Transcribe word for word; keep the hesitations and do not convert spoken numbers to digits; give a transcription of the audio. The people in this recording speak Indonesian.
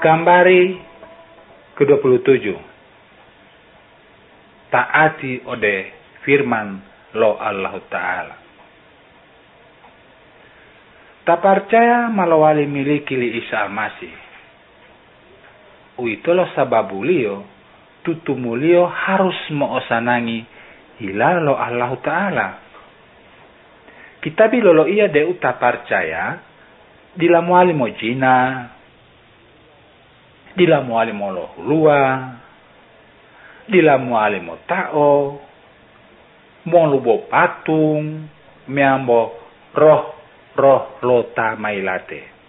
Gambari ke dua puluh tujuh. Taati ode firman lo Allah Ta'ala. Tak percaya malawali miliki li Isa Al-Masih. Uitolo sababu liyo, tutumulio harus moosanangi hilalo Allah Ta'ala. Kita bilolo iya de uta percaya, dilamuali mo jina, dilamuali mo lohulua, dilamuali mo tao, mo lubo patung, miambo roh roh lota mailate.